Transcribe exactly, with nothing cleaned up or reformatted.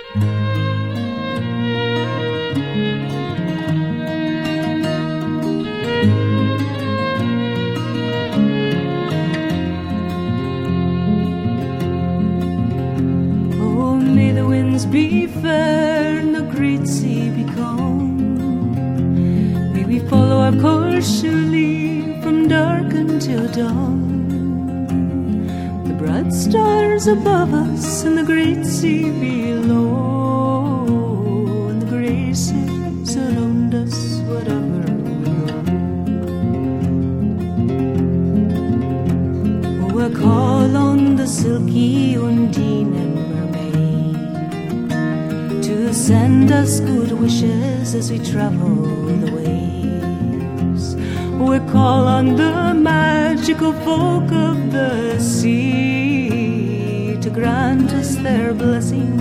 Be fair and the great sea be calm. May we follow our course surely from dark until dawn. The bright stars above us and the great sea below, and the graces around us whatever we go. Oh, I call on the silky Undine and send us good wishes as we travel the waves. We call on the magical folk of the sea to grant us their blessing